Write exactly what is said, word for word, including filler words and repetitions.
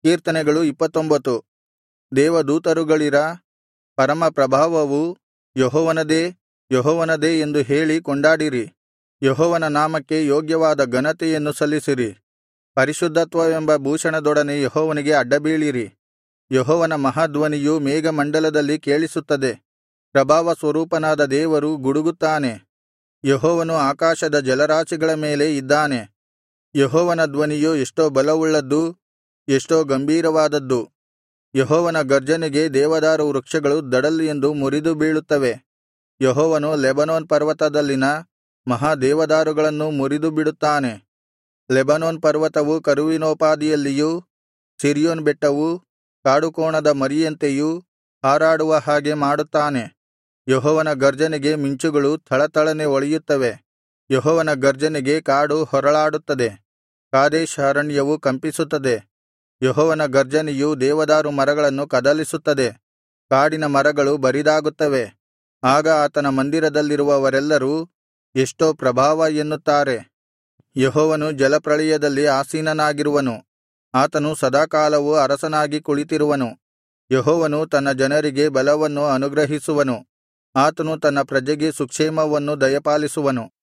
ಕೀರ್ತನೆಗಳು ಇಪ್ಪತ್ತೊಂಬತ್ತು. ದೇವದೂತರುಗಳಿರ ಪರಮ ಪ್ರಭಾವವು ಯೆಹೋವನದೇ, ಯೆಹೋವನದೇ ಎಂದು ಹೇಳಿ ಕೊಂಡಾಡಿರಿ. ಯೆಹೋವನ ನಾಮಕ್ಕೆ ಯೋಗ್ಯವಾದ ಘನತೆಯನ್ನು ಸಲ್ಲಿಸಿರಿ. ಪರಿಶುದ್ಧತ್ವವೆಂಬ ಭೂಷಣದೊಡನೆ ಯೆಹೋವನಿಗೆ ಅಡ್ಡಬೀಳಿರಿ. ಯೆಹೋವನ ಮಹಾಧ್ವನಿಯು ಮೇಘಮಂಡಲದಲ್ಲಿ ಕೇಳಿಸುತ್ತದೆ. ಪ್ರಭಾವ ಸ್ವರೂಪನಾದ ದೇವರು ಗುಡುಗುತ್ತಾನೆ. ಯೆಹೋವನು ಆಕಾಶದ ಜಲರಾಶಿಗಳ ಮೇಲೆ ಇದ್ದಾನೆ. ಯೆಹೋವನ ಧ್ವನಿಯು ಎಷ್ಟೋ ಬಲವುಳ್ಳದ್ದು, ಎಷ್ಟೋ ಗಂಭೀರವಾದದ್ದು. ಯೆಹೋವನ ಗರ್ಜನೆಗೆ ದೇವದಾರು ವೃಕ್ಷಗಳು ದಡಲ್ ಎಂದು ಮುರಿದು ಬೀಳುತ್ತವೆ. ಯೆಹೋವನು ಲೆಬನೋನ್ ಪರ್ವತದಲ್ಲಿನ ಮಹಾ ದೇವದಾರುಗಳನ್ನೂ ಮುರಿದು ಬಿಡುತ್ತಾನೆ. ಲೆಬನೋನ್ ಪರ್ವತವು ಕರುವಿನೋಪಾದಿಯಲ್ಲಿಯೂ, ಸಿರ್ಯೋನ್ ಬೆಟ್ಟವು ಕಾಡುಕೋಣದ ಮರಿಯಂತೆಯೂ ಹಾರಾಡುವ ಹಾಗೆ ಮಾಡುತ್ತಾನೆ. ಯೆಹೋವನ ಗರ್ಜನೆಗೆ ಮಿಂಚುಗಳು ಥಳಥಳನೆ ಹೊಳೆಯುತ್ತವೆ. ಯೆಹೋವನ ಗರ್ಜನೆಗೆ ಕಾಡು ಹೊರಳಾಡುತ್ತದೆ, ಕಾದೇಶ್ ಅರಣ್ಯವು ಕಂಪಿಸುತ್ತದೆ. ಯೆಹೋವನ ಗರ್ಜನೆಯು ದೇವದಾರು ಮರಗಳನ್ನು ಕದಲಿಸುತ್ತದೆ, ಕಾಡಿನ ಮರಗಳು ಬರಿದಾಗುತ್ತವೆ. ಆಗ ಆತನ ಮಂದಿರದಲ್ಲಿರುವವರೆಲ್ಲರೂ ಎಷ್ಟೋ ಪ್ರಭಾವ ಎನ್ನುತ್ತಾರೆ. ಯೆಹೋವನು ಜಲಪ್ರಳಯದಲ್ಲಿ ಆಸೀನನಾಗಿರುವನು. ಆತನು ಸದಾಕಾಲವೂ ಅರಸನಾಗಿ ಕುಳಿತಿರುವನು. ಯೆಹೋವನು ತನ್ನ ಜನರಿಗೆ ಬಲವನ್ನು ಅನುಗ್ರಹಿಸುವನು. ಆತನು ತನ್ನ ಪ್ರಜೆಗೆ ಸುಕ್ಷೇಮವನ್ನು ದಯಪಾಲಿಸುವನು.